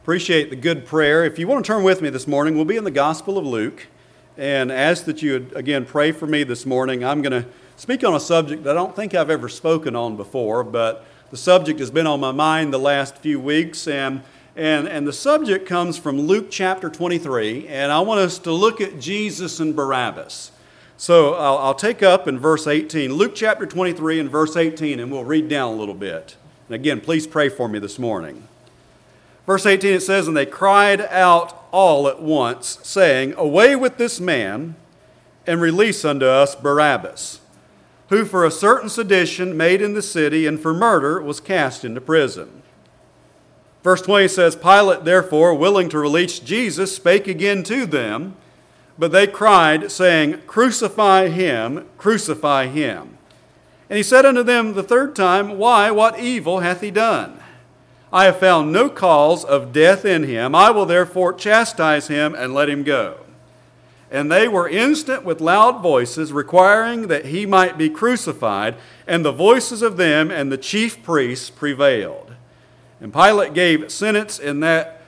Appreciate the good prayer. If you want to turn with me this morning, we'll be in the Gospel of Luke. And ask that you would, again, pray for me this morning. I'm going to speak on a subject that I don't think I've ever spoken on before, but the subject has been on my mind the last few weeks. And the subject comes from Luke chapter 23, and I want us to look at Jesus and Barabbas. So I'll take up in verse 18, Luke chapter 23 and verse 18, and we'll read down a little bit. And again, please pray for me this morning. Verse 18, it says, "And they cried out all at once, saying, Away with this man, and release unto us Barabbas, who for a certain sedition made in the city, and for murder was cast into prison." Verse 20 says, "Pilate therefore, willing to release Jesus, spake again to them, but they cried, saying, Crucify him, crucify him. And he said unto them the third time, Why, what evil hath he done? I have found no cause of death in him. I will therefore chastise him and let him go. And they were instant with loud voices, requiring that he might be crucified, and the voices of them and the chief priests prevailed. And Pilate gave sentence in that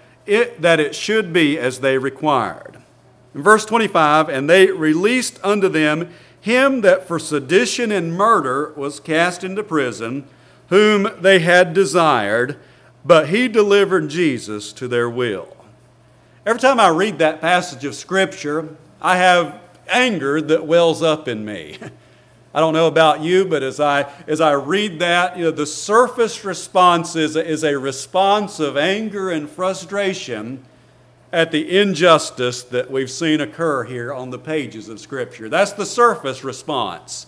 it should be as they required." In verse 25, "And they released unto them him that for sedition and murder was cast into prison, whom they had desired, but he delivered Jesus to their will." Every time I read that passage of Scripture, I have anger that wells up in me. I don't know about you, but as I read that, the surface response is a response of anger and frustration at the injustice that we've seen occur here on the pages of Scripture. That's the surface response.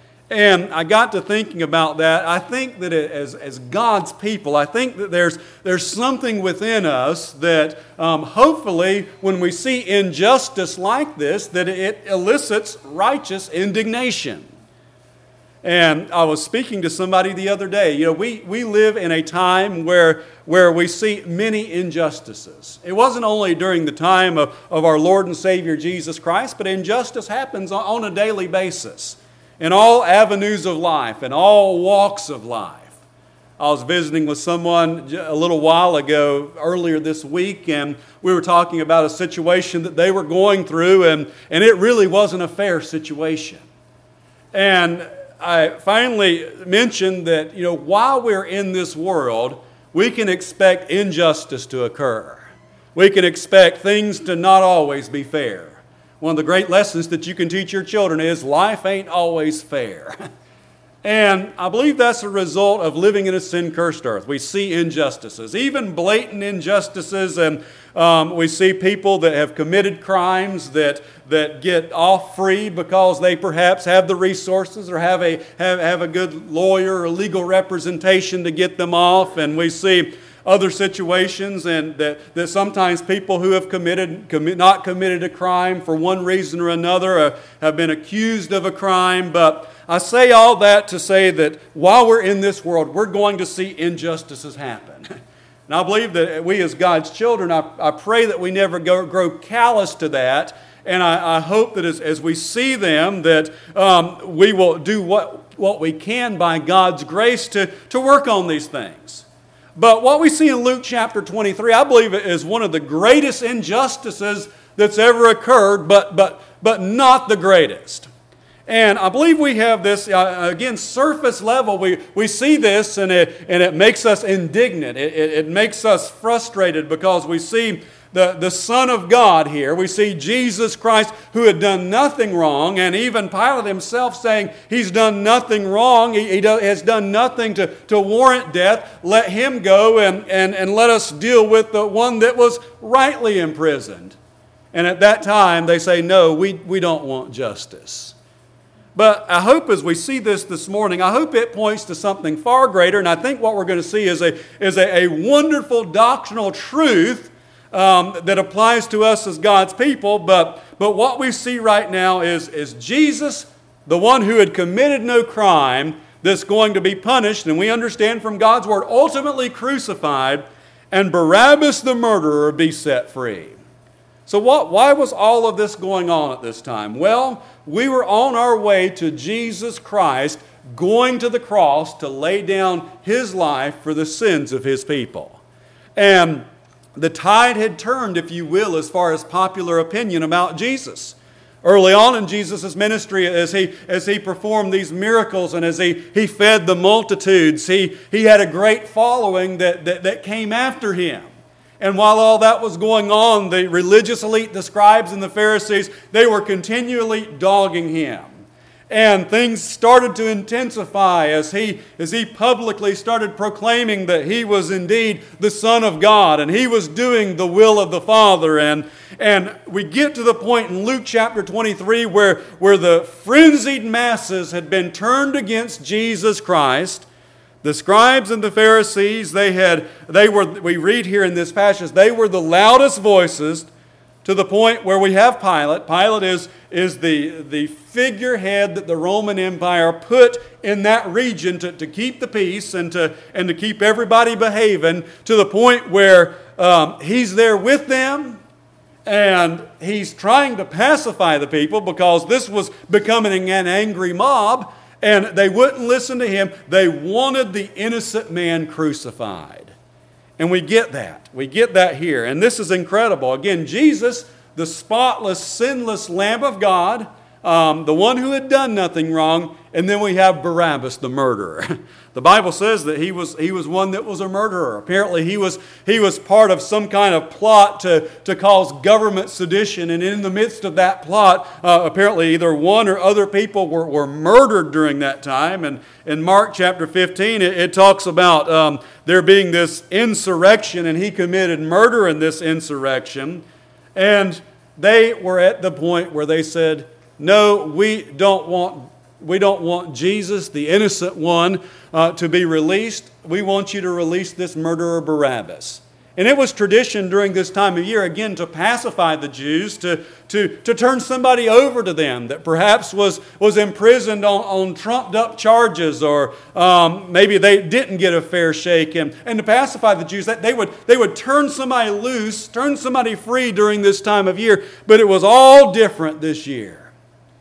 And I got to thinking about that. I think that as God's people, I think that there's something within us that hopefully when we see injustice like this, that it elicits righteous indignation. And I was speaking to somebody the other day. We live in a time where we see many injustices. It wasn't only during the time of our Lord and Savior Jesus Christ, but injustice happens on a daily basis in all avenues of life, in all walks of life. I was visiting with someone a little while ago, earlier this week, and we were talking about a situation that they were going through, and it really wasn't a fair situation. And I finally mentioned that, while we're in this world, we can expect injustice to occur. We can expect things to not always be fair. One of the great lessons that you can teach your children is life ain't always fair. And I believe that's a result of living in a sin-cursed earth. We see injustices, even blatant injustices, and we see people that have committed crimes that get off free because they perhaps have the resources or have a good lawyer or legal representation to get them off. And we see other situations, and that sometimes people who have not committed a crime for one reason or another have been accused of a crime. But I say all that to say that while we're in this world, we're going to see injustices happen. And I believe that we as God's children, I pray that we never grow callous to that. And I hope that as we see them, that we will do what we can by God's grace to work on these things. But what we see in Luke chapter 23, I believe, is one of the greatest injustices that's ever occurred, but not the greatest. And I believe we have this, again, surface level. We see this, and it makes us indignant. It makes us frustrated because we see the Son of God here. We see Jesus Christ, who had done nothing wrong, and even Pilate himself saying he's done nothing wrong. He has done nothing to warrant death. Let him go and let us deal with the one that was rightly imprisoned. And at that time, they say, no, we don't want justice. But I hope as we see this morning, I hope it points to something far greater. And I think what we're going to see is a wonderful doctrinal truth that applies to us as God's people. But what we see right now is Jesus, the one who had committed no crime, that's going to be punished, and we understand from God's word, ultimately crucified, and Barabbas the murderer be set free. So why was all of this going on at this time? Well, we were on our way to Jesus Christ going to the cross to lay down His life for the sins of His people. And the tide had turned, if you will, as far as popular opinion about Jesus. Early on in Jesus' ministry, as he performed these miracles and as he fed the multitudes, he had a great following that came after him. And while all that was going on, the religious elite, the scribes and the Pharisees, they were continually dogging him. And things started to intensify as he publicly started proclaiming that he was indeed the Son of God and he was doing the will of the Father. And we get to the point in Luke chapter 23 where the frenzied masses had been turned against Jesus Christ. The scribes and the Pharisees, we read here in this passage, they were the loudest voices, to the point where we have Pilate. Pilate is the figurehead that the Roman Empire put in that region to keep the peace and to keep everybody behaving, to the point where he's there with them and he's trying to pacify the people because this was becoming an angry mob and they wouldn't listen to him. They wanted the innocent man crucified. And we get that. We get that here. And this is incredible. Again, Jesus, the spotless, sinless Lamb of God, the one who had done nothing wrong. And then we have Barabbas, the murderer. The Bible says that he was one that was a murderer. Apparently he was part of some kind of plot to cause government sedition. And in the midst of that plot, apparently either one or other people were murdered during that time. And in Mark chapter 15, it talks about there being this insurrection, and he committed murder in this insurrection. And they were at the point where they said, no, we don't want Jesus, the innocent one, to be released. We want you to release this murderer Barabbas. And it was tradition during this time of year, again, to pacify the Jews, to turn somebody over to them that perhaps was imprisoned on trumped-up charges, or maybe they didn't get a fair shake. And to pacify the Jews, that they would turn somebody loose, turn somebody free during this time of year. But it was all different this year.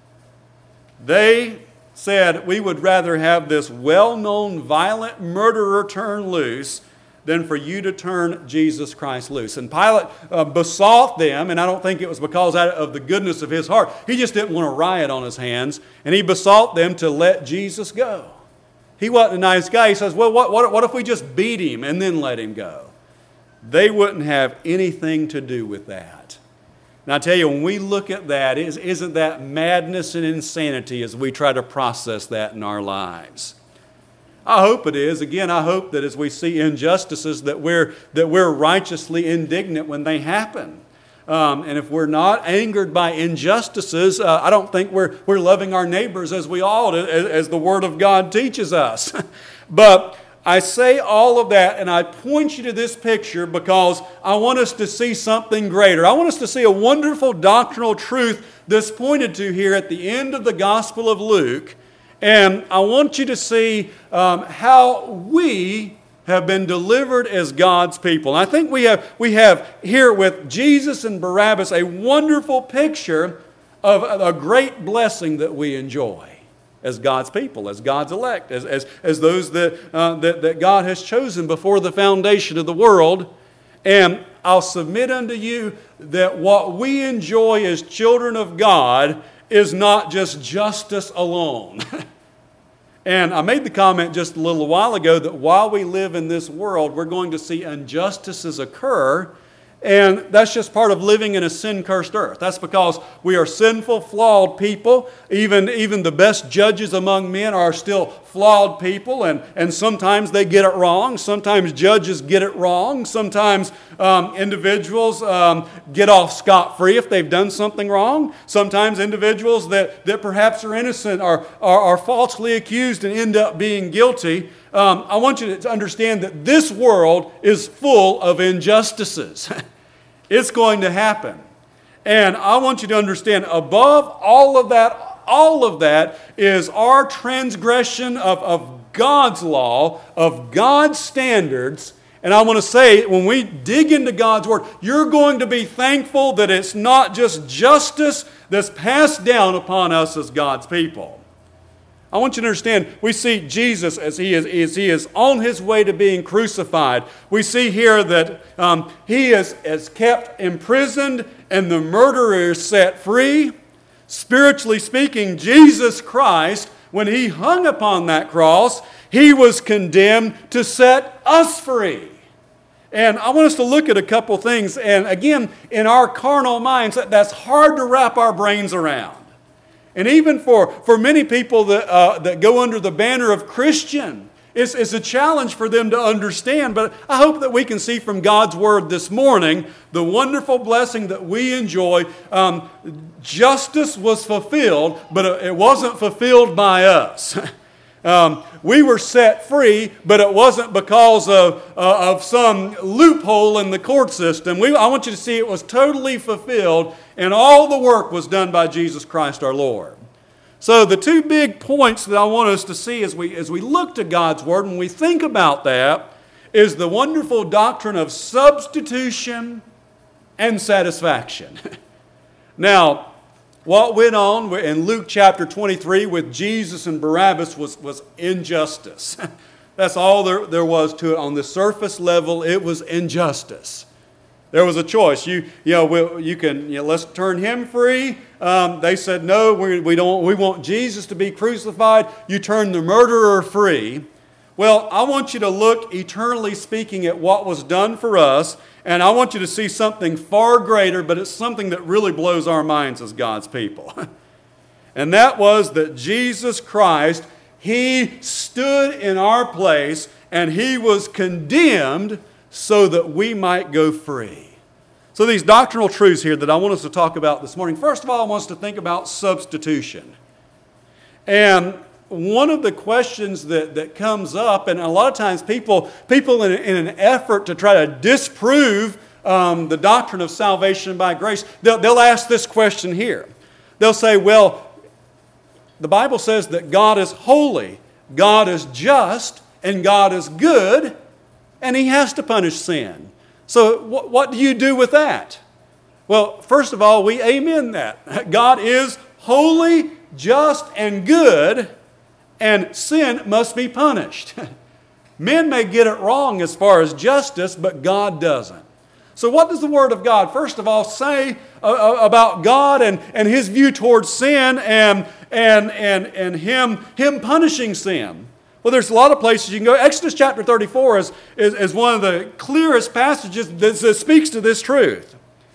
They said, we would rather have this well-known violent murderer turn loose than for you to turn Jesus Christ loose. And Pilate besought them, and I don't think it was because out of the goodness of his heart. He just didn't want a riot on his hands, and he besought them to let Jesus go. He wasn't a nice guy. He says, well, what if we just beat him and then let him go? They wouldn't have anything to do with that. And I tell you, when we look at that, isn't that madness and insanity as we try to process that in our lives? I hope it is. Again, I hope that as we see injustices that we're righteously indignant when they happen. And if we're not angered by injustices, I don't think we're loving our neighbors as we ought, as the Word of God teaches us. But I say all of that, and I point you to this picture because I want us to see something greater. I want us to see a wonderful doctrinal truth that's pointed to here at the end of the Gospel of Luke. And I want you to see how we have been delivered as God's people. And I think we have here with Jesus and Barabbas a wonderful picture of a great blessing that we enjoy as God's people, as God's elect, as those that God has chosen before the foundation of the world. And I'll submit unto you that what we enjoy as children of God is not just justice alone. And I made the comment just a little while ago that while we live in this world, we're going to see injustices occur. And that's just part of living in a sin-cursed earth. That's because we are sinful, flawed people. Even the best judges among men are still flawed people, and sometimes they get it wrong. Sometimes judges get it wrong. Sometimes individuals get off scot-free if they've done something wrong. Sometimes individuals that perhaps are innocent are falsely accused and end up being guilty. I want you to understand that this world is full of injustices. It's going to happen. And I want you to understand, above all of that is our transgression of God's law, of God's standards. And I want to say, when we dig into God's Word, you're going to be thankful that it's not just justice that's passed down upon us as God's people. I want you to understand, we see Jesus as he is on his way to being crucified. We see here that he is kept imprisoned and the murderer is set free. Spiritually speaking, Jesus Christ, when he hung upon that cross, he was condemned to set us free. And I want us to look at a couple things. And again, in our carnal minds, that's hard to wrap our brains around. And even for many people that go under the banner of Christian, it's a challenge for them to understand. But I hope that we can see from God's Word this morning the wonderful blessing that we enjoy. Justice was fulfilled, but it wasn't fulfilled by us. We were set free, but it wasn't because of some loophole in the court system. I want you to see it was totally fulfilled, and all the work was done by Jesus Christ our Lord. So the two big points that I want us to see as we look to God's Word, when we think about that, is the wonderful doctrine of substitution and satisfaction. Now, what went on in Luke chapter 23 with Jesus and Barabbas was injustice. That's all there was to it. On the surface level, it was injustice. There was a choice. Let's turn him free. They said, no, we want Jesus to be crucified. You turn the murderer free. Well, I want you to look, eternally speaking, at what was done for us, and I want you to see something far greater, but it's something that really blows our minds as God's people. And that was that Jesus Christ, he stood in our place, and he was condemned so that we might go free. So these doctrinal truths here that I want us to talk about this morning. First of all, I want us to think about substitution. And one of the questions that comes up, and a lot of times people in an effort to try to disprove the doctrine of salvation by grace, they'll ask this question here. They'll say, well, the Bible says that God is holy, God is just, and God is good, and he has to punish sin. So what do you do with that? Well, first of all, we amen that. God is holy, just, and good, and sin must be punished. Men may get it wrong as far as justice, but God doesn't. So what does the Word of God, first of all, say about God and his view towards sin and him punishing sin? Well, there's a lot of places you can go. Exodus chapter 34 is one of the clearest passages that speaks to this truth.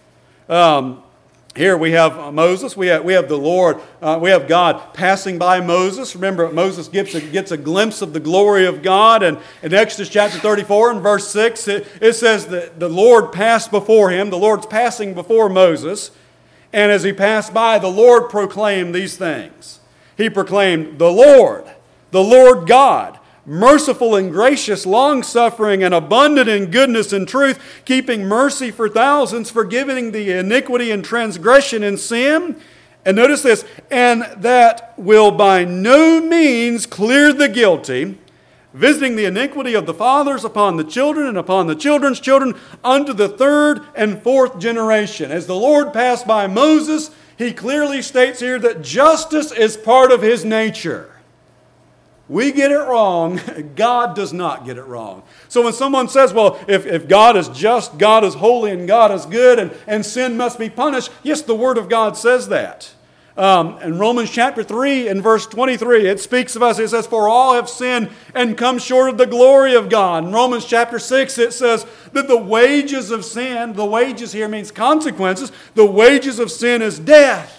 Here we have Moses, we have the Lord, we have God passing by Moses. Remember, Moses gets a glimpse of the glory of God. And in Exodus chapter 34 and verse 6, it says that the Lord passed before him. The Lord's passing before Moses. And as he passed by, the Lord proclaimed these things. He proclaimed, the Lord God, merciful and gracious, long-suffering and abundant in goodness and truth, keeping mercy for thousands, forgiving the iniquity and transgression and sin. And notice this, and that will by no means clear the guilty, visiting the iniquity of the fathers upon the children and upon the children's children unto the third and fourth generation. As the Lord passed by Moses, he clearly states here that justice is part of his nature. We get it wrong. God does not get it wrong. So when someone says, well, if God is just, God is holy, and God is good, and sin must be punished, yes, the Word of God says that. In Romans chapter 3 and verse 23, it speaks of us. It says, for all have sinned and come short of the glory of God. In Romans chapter 6, it says that the wages of sin, the wages here means consequences, the wages of sin is death.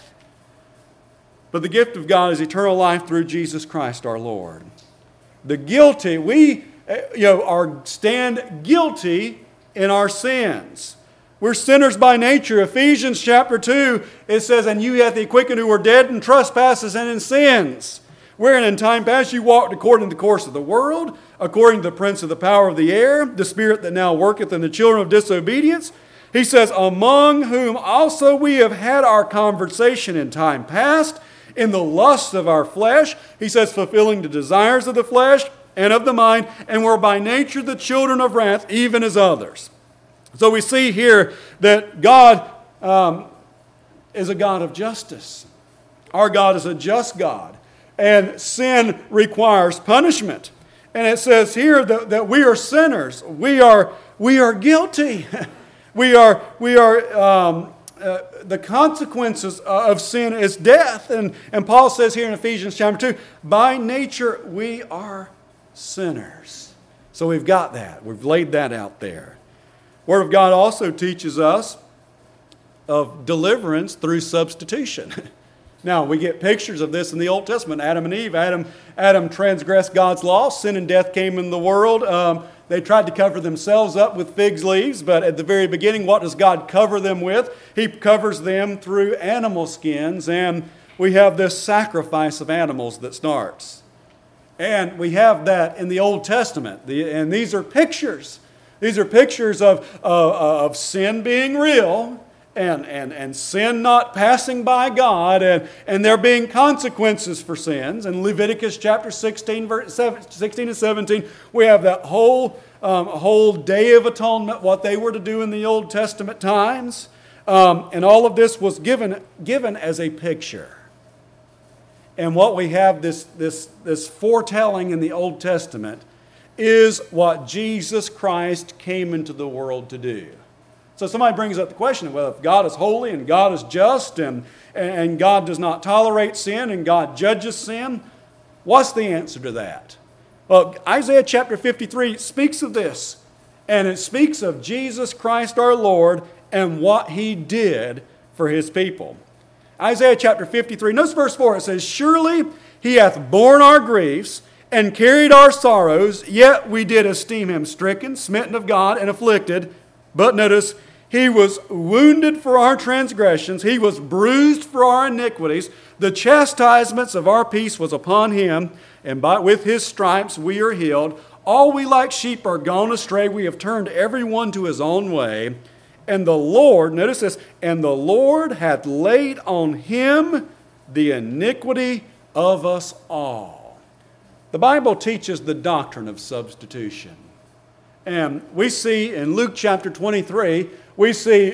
But the gift of God is eternal life through Jesus Christ our Lord. The guilty, we stand guilty in our sins. We're sinners by nature. Ephesians chapter 2, it says, and you hath he quickened who were dead in trespasses and in sins, wherein in time past you walked according to the course of the world, according to the prince of the power of the air, the spirit that now worketh in the children of disobedience. He says, among whom also we have had our conversation in time past, in the lusts of our flesh, he says, fulfilling the desires of the flesh and of the mind, and were by nature the children of wrath, even as others. So we see here that God is a God of justice. Our God is a just God. And sin requires punishment. And it says here that we are sinners. We are guilty. The consequences of sin is death. And Paul says here in Ephesians chapter 2, by nature we are sinners. So we've got that. We've laid that out there. Word of God also teaches us of deliverance through substitution. Now, we get pictures of this in the Old Testament. Adam and Eve. Adam transgressed God's law. Sin and death came in the world. They tried to cover themselves up with fig leaves, but at the very beginning, what does God cover them with? He covers them through animal skins, and we have this sacrifice of animals that starts. And we have that in the Old Testament. And these are pictures. These are pictures of sin being real, and sin not passing by God, and there being consequences for sins. In Leviticus chapter 16 and 17, we have that whole Day of Atonement, what they were to do in the Old Testament times. And all of this was given as a picture. And what we have, this foretelling in the Old Testament, is what Jesus Christ came into the world to do. So somebody brings up the question, well, if God is holy and God is just and God does not tolerate sin and God judges sin, what's the answer to that? Well, Isaiah chapter 53 speaks of this, and it speaks of Jesus Christ our Lord and what He did for His people. Isaiah chapter 53, notice verse 4, it says, surely He hath borne our griefs and carried our sorrows, yet we did esteem Him stricken, smitten of God, and afflicted. But notice, He was wounded for our transgressions, He was bruised for our iniquities. The chastisements of our peace was upon Him, and with His stripes we are healed. All we like sheep are gone astray, we have turned every one to his own way. And the Lord, notice this, and the Lord hath laid on Him the iniquity of us all. The Bible teaches the doctrine of substitution. And we see in Luke chapter 23, we see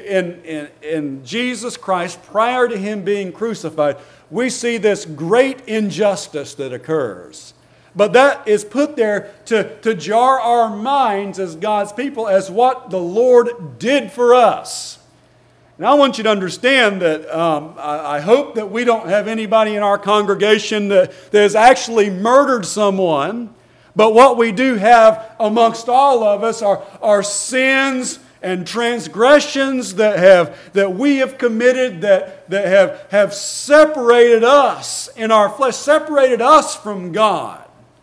in Jesus Christ, prior to Him being crucified, we see this great injustice that occurs. But that is put there to jar our minds as God's people as what the Lord did for us. And I want you to understand that I hope that we don't have anybody in our congregation that has actually murdered someone. But what we do have amongst all of us are sins and transgressions that we have committed that have separated us in our flesh, separated us from God.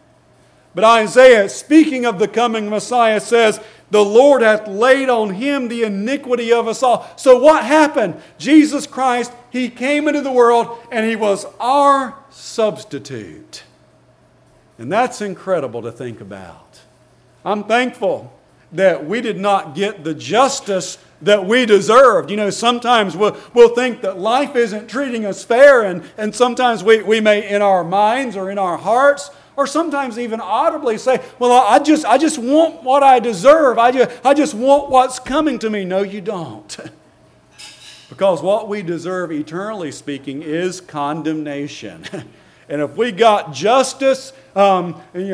But Isaiah, speaking of the coming Messiah, says, the Lord hath laid on Him the iniquity of us all. So what happened? Jesus Christ, He came into the world and He was our substitute. And that's incredible to think about. I'm thankful that we did not get the justice that we deserved. You know, sometimes we'll think that life isn't treating us fair, and sometimes we may, in our minds or in our hearts, or sometimes even audibly say, well, I just want what I deserve. I just want what's coming to me. No, you don't. Because what we deserve, eternally speaking, is condemnation. And if we got justice, our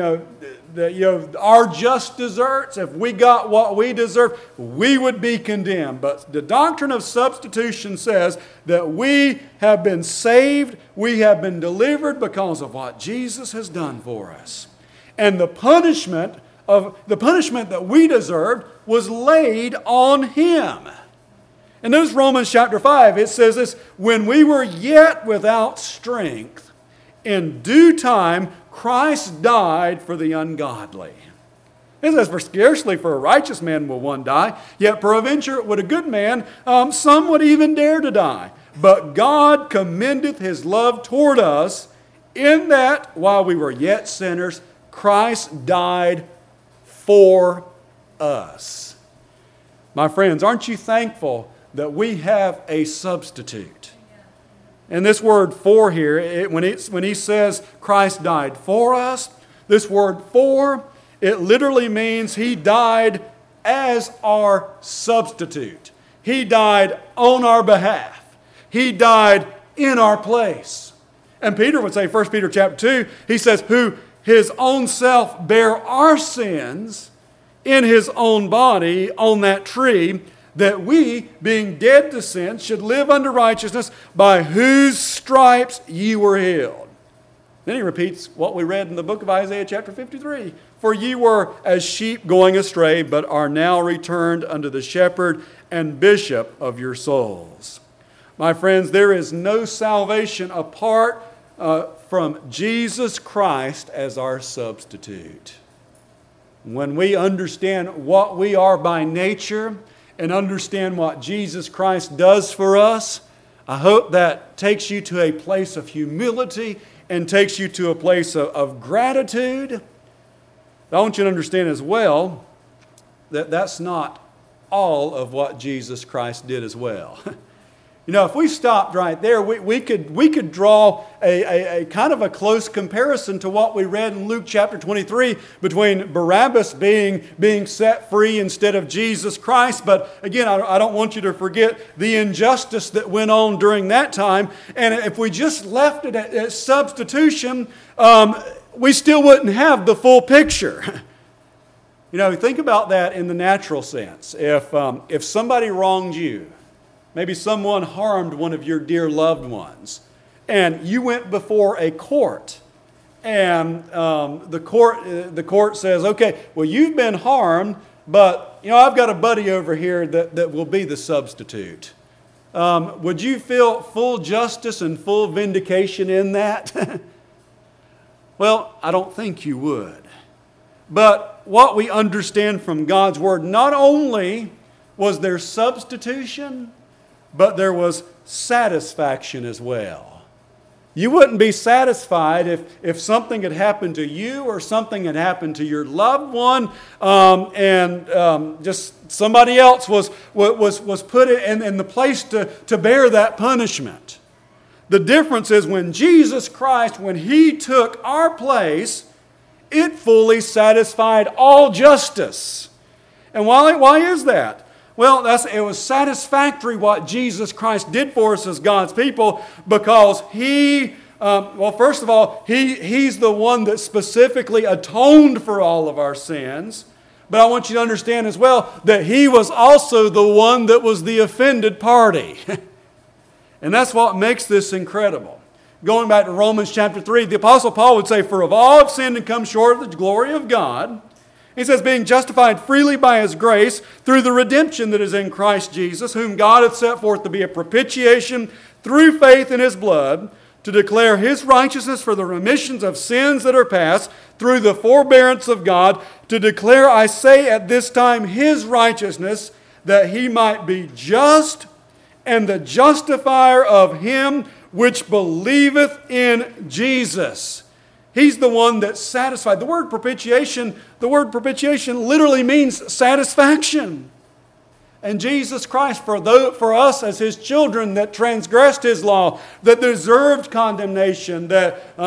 just deserts, if we got what we deserve, we would be condemned. But the doctrine of substitution says that we have been saved, we have been delivered because of what Jesus has done for us. And the punishment that we deserved was laid on Him. And notice Romans chapter 5, it says this, when we were yet without strength, in due time, Christ died for the ungodly. It says, for scarcely for a righteous man will one die, yet peradventure would a good man, some would even dare to die. But God commendeth His love toward us, in that while we were yet sinners, Christ died for us. My friends, aren't you thankful that we have a substitute? And this word "for" here, when he says Christ died for us, this word "for," it literally means He died as our substitute. He died on our behalf. He died in our place. And Peter would say, 1 Peter chapter 2, he says, who his own self bare our sins in his own body on that tree, that we, being dead to sin, should live unto righteousness, by whose stripes ye were healed. Then he repeats what we read in the book of Isaiah chapter 53. For ye were as sheep going astray, but are now returned unto the shepherd and bishop of your souls. My friends, there is no salvation apart from Jesus Christ as our substitute. When we understand what we are by nature and understand what Jesus Christ does for us, I hope that takes you to a place of humility and takes you to a place of gratitude. I want you to understand as well that that's not all of what Jesus Christ did as well. You know, if we stopped right there, we could draw a kind of a close comparison to what we read in Luke chapter 23 between Barabbas being set free instead of Jesus Christ. But again, I don't want you to forget the injustice that went on during that time. And if we just left it at substitution, we still wouldn't have the full picture. You know, think about that in the natural sense. If somebody wronged you, maybe someone harmed one of your dear loved ones, and you went before a court, and the court says, okay, well, you've been harmed, but you know, I've got a buddy over here that will be the substitute. Would you feel full justice and full vindication in that? Well, I don't think you would. But what we understand from God's Word, not only was there substitution, but there was satisfaction as well. You wouldn't be satisfied if something had happened to you or something had happened to your loved one, and just somebody else was put in the place to bear that punishment. The difference is when Jesus Christ, when He took our place, it fully satisfied all justice. And why is that? Well, it was satisfactory what Jesus Christ did for us as God's people, because first of all, He's the one that specifically atoned for all of our sins. But I want you to understand as well that He was also the one that was the offended party. And that's what makes this incredible. Going back to Romans chapter 3, the Apostle Paul would say, for of all have sinned and come short of the glory of God. He says, being justified freely by His grace through the redemption that is in Christ Jesus, whom God hath set forth to be a propitiation through faith in His blood, to declare His righteousness for the remissions of sins that are past, through the forbearance of God, to declare, I say at this time, His righteousness, that He might be just and the justifier of him which believeth in Jesus. He the one that's satisfied. The word propitiation literally means satisfaction. And Jesus Christ, for us as His children that transgressed His law, that deserved condemnation, that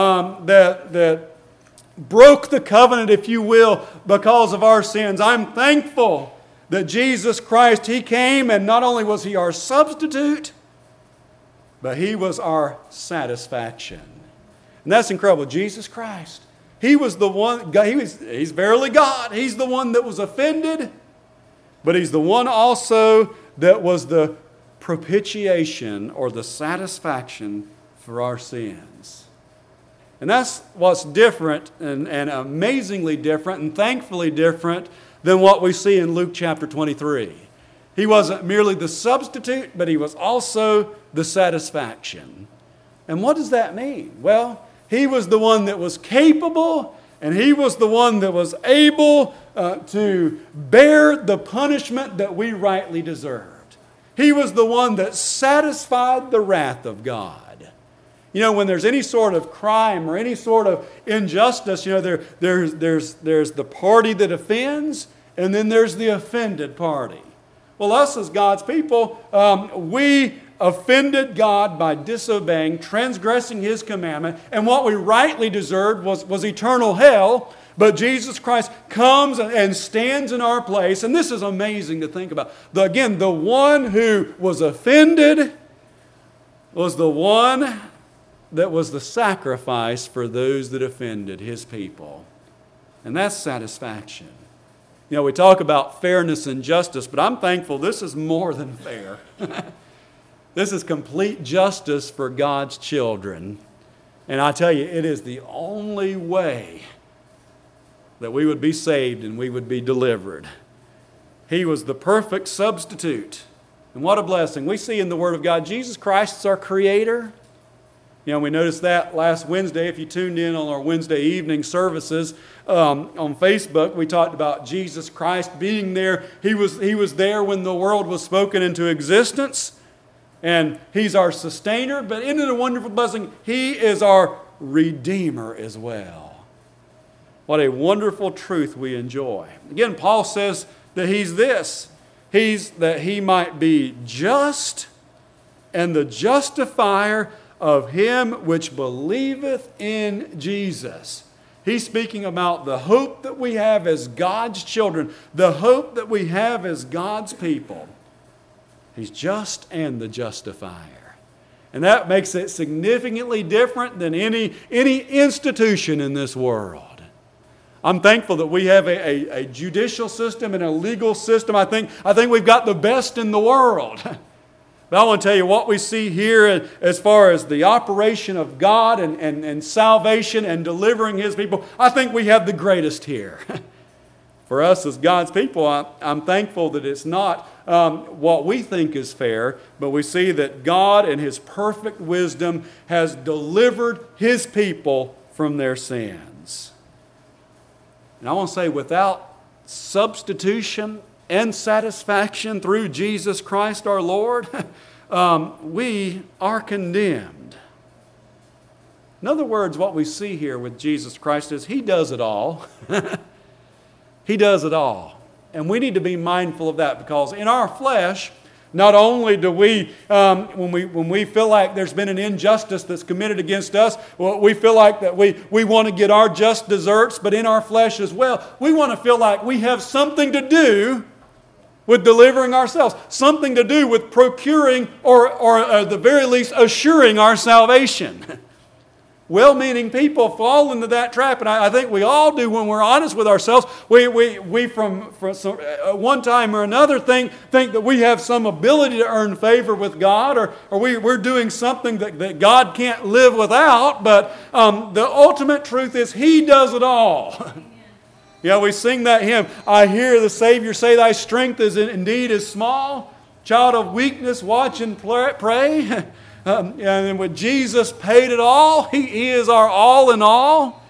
broke the covenant, if you will, because of our sins, I'm thankful that Jesus Christ, He came, and not only was He our substitute, but He was our satisfaction. And that's incredible. Jesus Christ, He was the one, He's verily God. He's the one that was offended, but He's the one also that was the propitiation or the satisfaction for our sins. And that's what's different and amazingly different and thankfully different than what we see in Luke chapter 23. He wasn't merely the substitute, but He was also the satisfaction. And what does that mean? Well, He was the one that was capable, and He was the one that was able to bear the punishment that we rightly deserved. He was the one that satisfied the wrath of God. You know, when there's any sort of crime or any sort of injustice, you know, there's the party that offends, and then there's the offended party. Well, us as God's people, we offended God by disobeying, transgressing His commandment, and what we rightly deserved was eternal hell. But Jesus Christ comes and stands in our place, and this is amazing to think about. The one who was offended was the one that was the sacrifice for those that offended His people. And that's satisfaction. You know, we talk about fairness and justice, but I'm thankful this is more than fair. This is complete justice for God's children. And I tell you, it is the only way that we would be saved and we would be delivered. He was the perfect substitute. And what a blessing. We see in the Word of God, Jesus Christ is our Creator. You know, we noticed that last Wednesday. If you tuned in on our Wednesday evening services on Facebook, we talked about Jesus Christ being there. He was there when the world was spoken into existence. And He's our sustainer. But isn't it a wonderful blessing? He is our Redeemer as well. What a wonderful truth we enjoy. Again, Paul says that He's this. He's that He might be just and the justifier of him which believeth in Jesus. He's speaking about the hope that we have as God's children, the hope that we have as God's people. He's just and the justifier. And that makes it significantly different than any institution in this world. I'm thankful that we have a judicial system and a legal system. I think we've got the best in the world. But I want to tell you what we see here as far as the operation of God and salvation and delivering His people. I think we have the greatest here. For us as God's people, I'm thankful that it's not what we think is fair, but we see that God in His perfect wisdom has delivered His people from their sins. And I want to say, without substitution and satisfaction through Jesus Christ our Lord, we are condemned. In other words, what we see here with Jesus Christ is He does it all. He does it all. And we need to be mindful of that, because in our flesh, not only do we, when we feel like there's been an injustice that's committed against us, well, we feel like that we want to get our just deserts, but in our flesh as well, we want to feel like we have something to do with delivering ourselves, something to do with procuring or at the very least assuring our salvation. Well-meaning people fall into that trap, and I think we all do when we're honest with ourselves. We from one time or another think that we have some ability to earn favor with God, or we're doing something that God can't live without, but the ultimate truth is He does it all. Yeah, we sing that hymn, I hear the Savior say, thy strength is indeed is small. Child of weakness, watch and pray. And when Jesus paid it all, He is our all in all.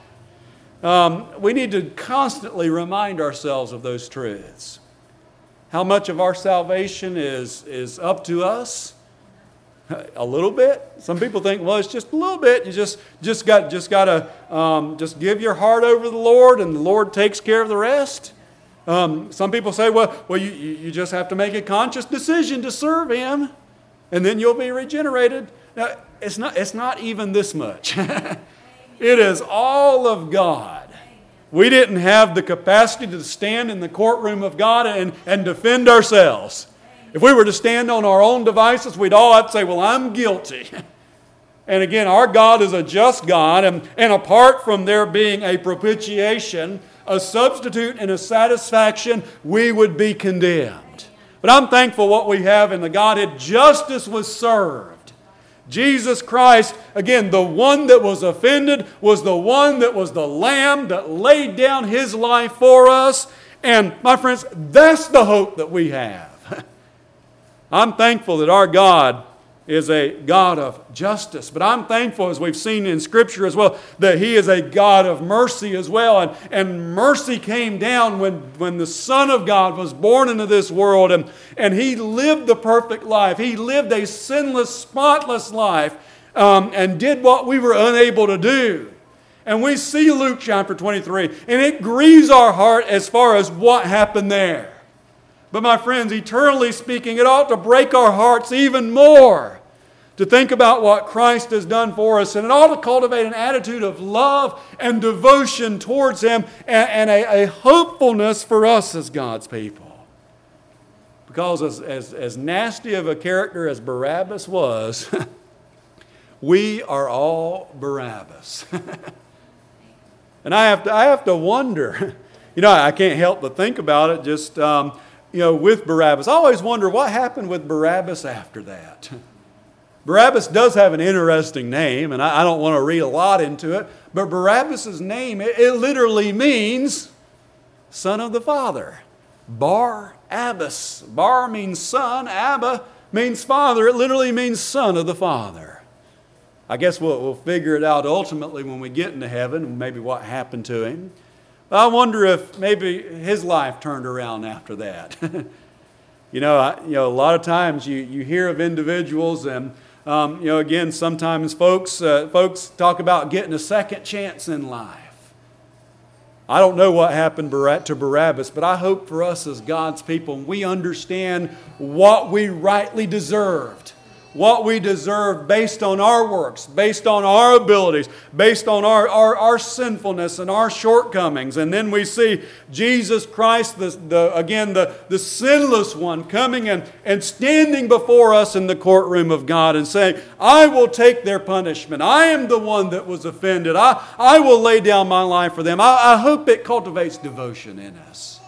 We need to constantly remind ourselves of those truths. How much of our salvation is up to us? A little bit. Some people think, well, it's just a little bit. You just got to give your heart over to the Lord, and the Lord takes care of the rest. Some people say, well, you just have to make a conscious decision to serve Him, and then you'll be regenerated. Now, it's not even this much. It is all of God. We didn't have the capacity to stand in the courtroom of God and defend ourselves. If we were to stand on our own devices, we'd all have to say, well, I'm guilty. And again, our God is a just God, and apart from there being a propitiation, a substitute and a satisfaction, we would be condemned. But I'm thankful what we have in the Godhead. Justice was served. Jesus Christ, again, the one that was offended, was the one that was the Lamb that laid down His life for us. And my friends, that's the hope that we have. I'm thankful that our God is a God of justice. But I'm thankful, as we've seen in Scripture as well, that He is a God of mercy as well. And mercy came down when the Son of God was born into this world. And He lived the perfect life. He lived a sinless, spotless life and did what we were unable to do. And we see Luke chapter 23, and it grieves our heart as far as what happened there. But my friends, eternally speaking, it ought to break our hearts even more to think about what Christ has done for us. And it ought to cultivate an attitude of love and devotion towards Him and a hopefulness for us as God's people. Because as nasty of a character as Barabbas was, We are all Barabbas. And I have to wonder, I can't help but think about it just, with Barabbas. I always wonder what happened with Barabbas after that. Barabbas does have an interesting name, and I don't want to read a lot into it, but Barabbas' name, it literally means son of the Father. Bar-Abbas. Bar means son, Abba means father. It literally means son of the Father. I guess we'll figure it out ultimately when we get into heaven, maybe what happened to him. I wonder if maybe his life turned around after that. A lot of times you hear of individuals and, again, sometimes folks talk about getting a second chance in life. I don't know what happened to Barabbas, but I hope for us as God's people, we understand what we rightly deserved. What we deserve based on our works, based on our abilities, based on our sinfulness and our shortcomings. And then we see Jesus Christ, the sinless one, coming and standing before us in the courtroom of God and saying, I will take their punishment. I am the one that was offended. I will lay down my life for them. I hope it cultivates devotion in us.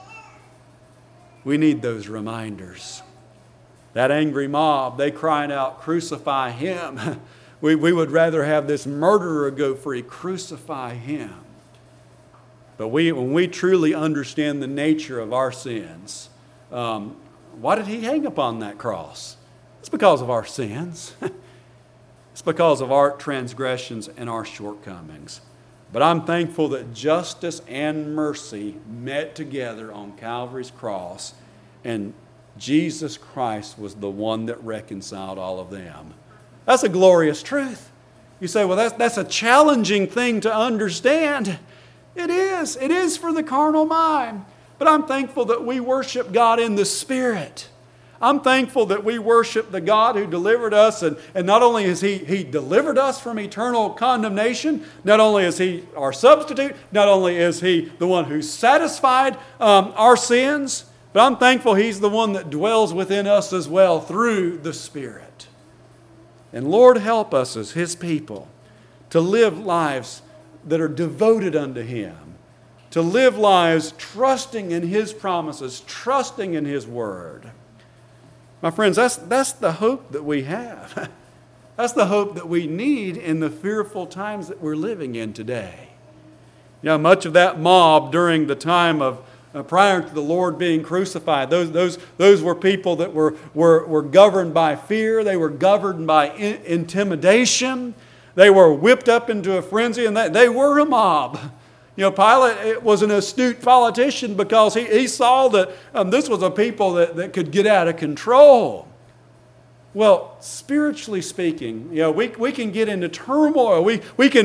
We need those reminders. That angry mob, they crying out, crucify him. We would rather have this murderer go free. Crucify him. But when we truly understand the nature of our sins, why did he hang upon that cross? It's because of our sins. It's because of our transgressions and our shortcomings. But I'm thankful that justice and mercy met together on Calvary's cross, and Jesus Christ was the one that reconciled all of them. That's a glorious truth. You say, well, that's a challenging thing to understand. It is. It is for the carnal mind. But I'm thankful that we worship God in the Spirit. I'm thankful that we worship the God who delivered us. And not only has He delivered us from eternal condemnation, not only is He our substitute, not only is He the one who satisfied our sins, but I'm thankful He's the one that dwells within us as well through the Spirit. And Lord, help us as His people to live lives that are devoted unto Him, to live lives trusting in His promises, trusting in His Word. My friends, that's the hope that we have. That's the hope that we need in the fearful times that we're living in today. Much of that mob during the time of prior to the Lord being crucified, those were people that were governed by fear. They were governed by intimidation. They were whipped up into a frenzy, and they were a mob. Pilate was an astute politician because he saw that this was a people that could get out of control. Well, spiritually speaking, we can get into turmoil. We can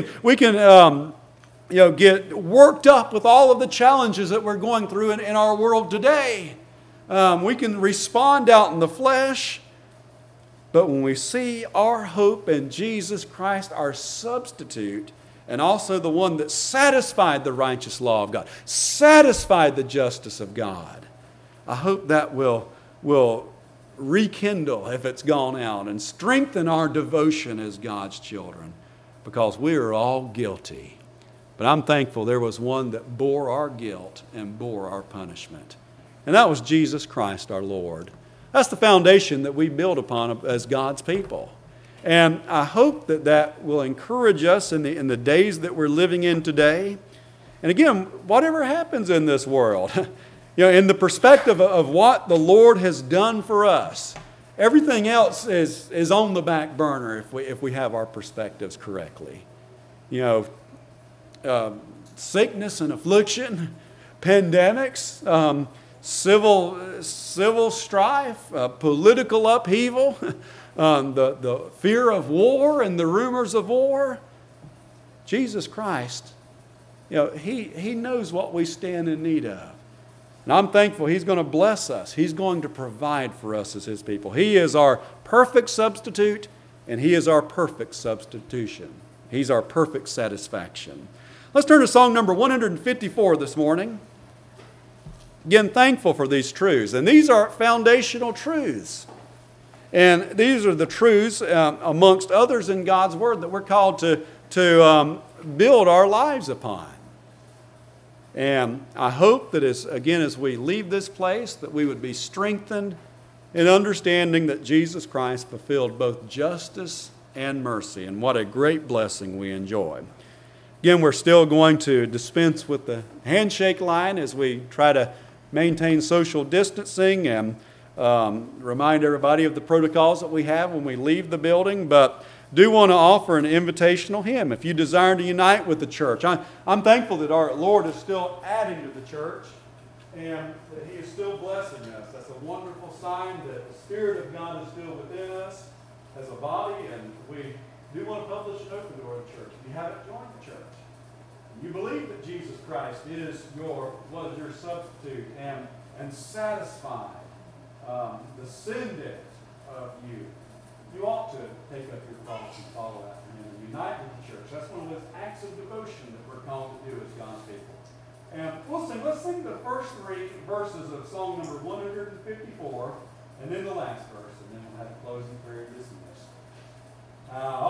get worked up with all of the challenges that we're going through in our world today. We can respond out in the flesh. But when we see our hope in Jesus Christ, our substitute, and also the one that satisfied the righteous law of God, satisfied the justice of God, I hope that will rekindle if it's gone out and strengthen our devotion as God's children, because we are all guilty. But I'm thankful there was one that bore our guilt and bore our punishment. And that was Jesus Christ our Lord. That's the foundation that we build upon as God's people. And I hope that will encourage us in the days that we're living in today. And again, whatever happens in this world, in the perspective of what the Lord has done for us, everything else is on the back burner if we have our perspectives correctly. Sickness and affliction, pandemics, civil strife, political upheaval, the fear of war and the rumors of war. Jesus Christ, He knows what we stand in need of. And I'm thankful He's going to bless us. He's going to provide for us as His people. He is our perfect substitute, and He is our perfect substitution. He's our perfect satisfaction. Let's turn to song number 154 this morning. Again, thankful for these truths. And these are foundational truths. And these are the truths, amongst others in God's Word, that we're called to build our lives upon. And I hope that as we leave this place, that we would be strengthened in understanding that Jesus Christ fulfilled both justice and mercy. And what a great blessing we enjoy. Again, we're still going to dispense with the handshake line as we try to maintain social distancing and remind everybody of the protocols that we have when we leave the building. But do want to offer an invitational hymn if you desire to unite with the church. I'm thankful that our Lord is still adding to the church and that He is still blessing us. That's a wonderful sign that the Spirit of God is still within us as a body, and we do want to publish an open door to the church. If you haven't joined the church, you believe that Jesus Christ was your substitute and satisfied the sin debt of you, you ought to take up your cross and follow after Him and unite with the church. That's one of those acts of devotion that we're called to do as God's people. And let's sing the first 3 verses of song number 154, and then the last verse, and then we'll have a closing prayer and dismiss.